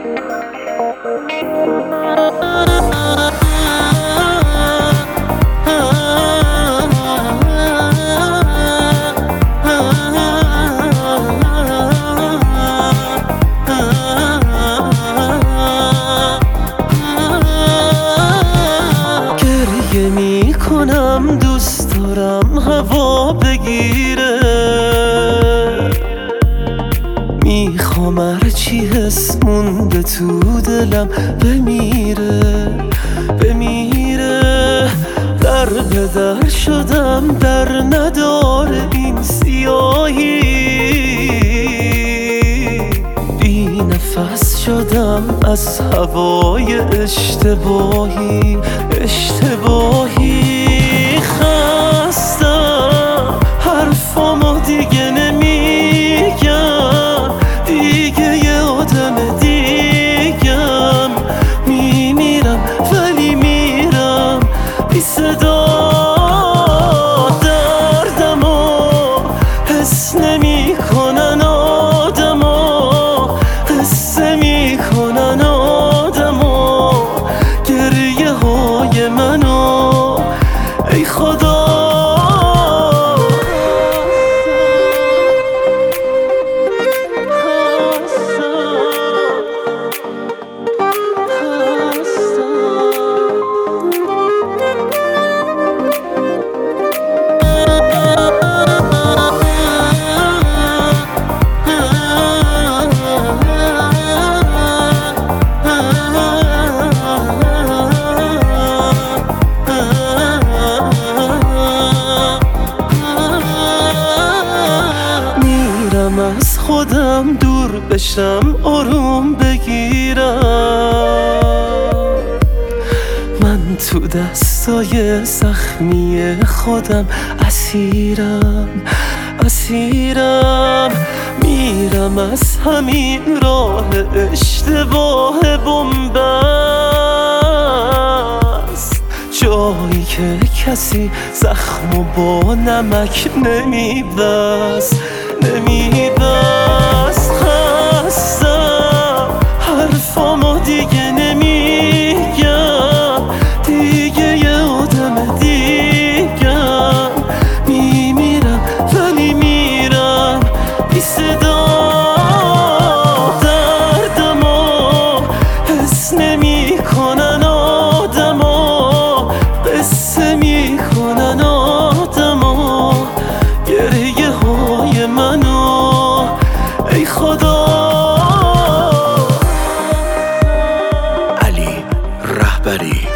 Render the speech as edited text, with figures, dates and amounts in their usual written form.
گریه میکنم دوست دارم هوا بگیره، میخوام هرچی حس مونده تو دلم بمیره در به در شدم در نداره این سیاهی، بی نفس شدم از هوای اشتباهی خستم حرفامو دیگه نمیگم، دیگه یه آدم دیگم، میمیرم ولی میرم بی صدا، دردمو حس نمیکنن آدما، قصه میکنن آدما گریه های منو، ای خدا از خودم دور بشم آروم بگیرم، من تو دستای زخمی خودم اسیرم میرم از همین راه اشتباه بنبست، جایی که کسی زخمو با نمک نمیبست خستم حرفامو دیگه نمیگم، دیگه یه آدم دیگم، میمیرم ولی میرم بی صدا، دردمو حس نمیکنن آدما، قصه میکنن آدما گریه های منو، ای خدا. علی رهبری